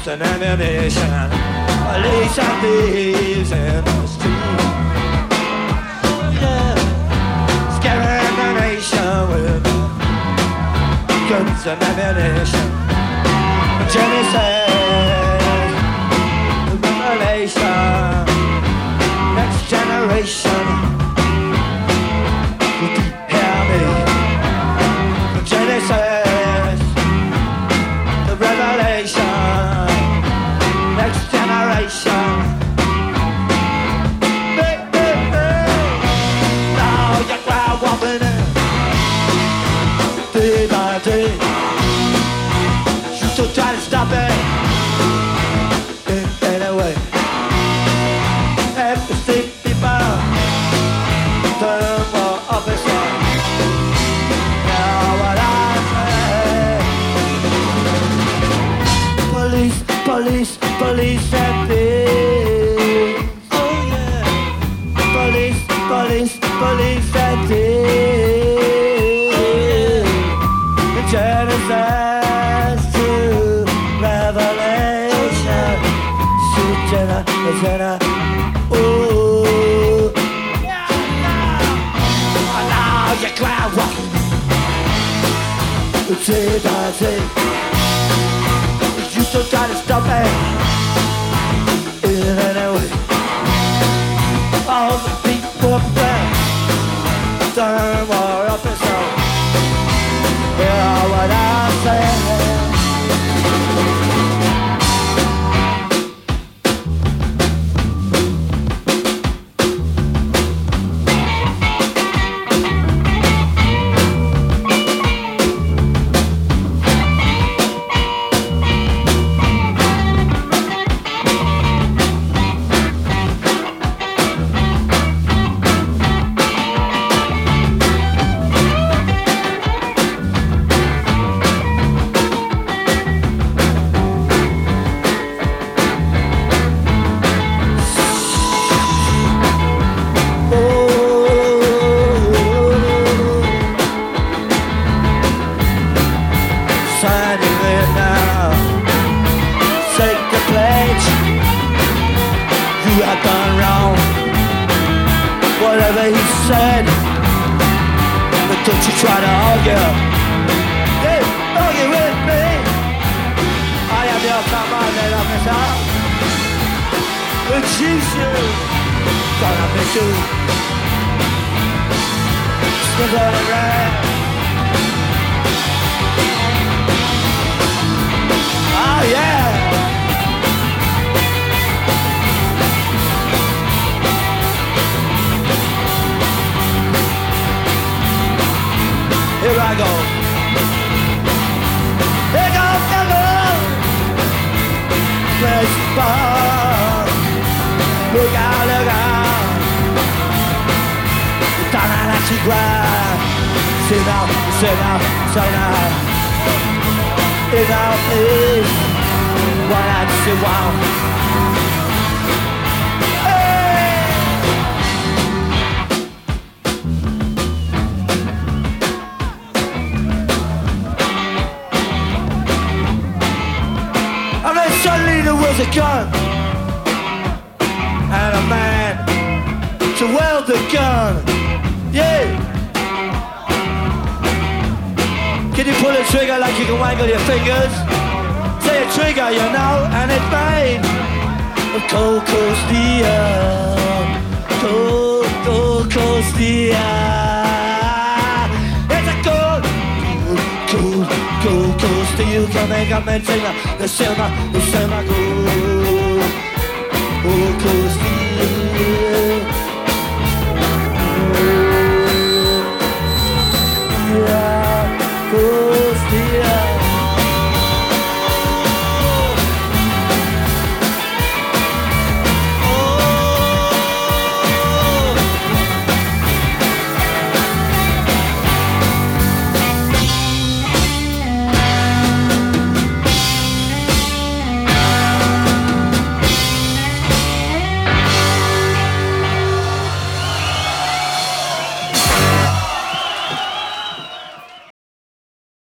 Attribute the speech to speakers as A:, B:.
A: and ammunition. Police and thieves in the street. Yeah. Scaring the nation with guns and ammunition. Jenny says, revelation, next generation. Would you hear me? Jenny says, the revelation, next generation. Hey, hey, hey. Now you crowd walking in, day by day. You still try to stop it in any way. Have to see people turn for officer. Now what I say, police, police, police and thieves. Oh yeah, police, police, police and thieves. The Genesis to Revelation. Jenna, Jenna, ooh. Now you crowd walking, day by day. You still try to stop me in any way. All the people up there, turn more up and so. Hear what I say.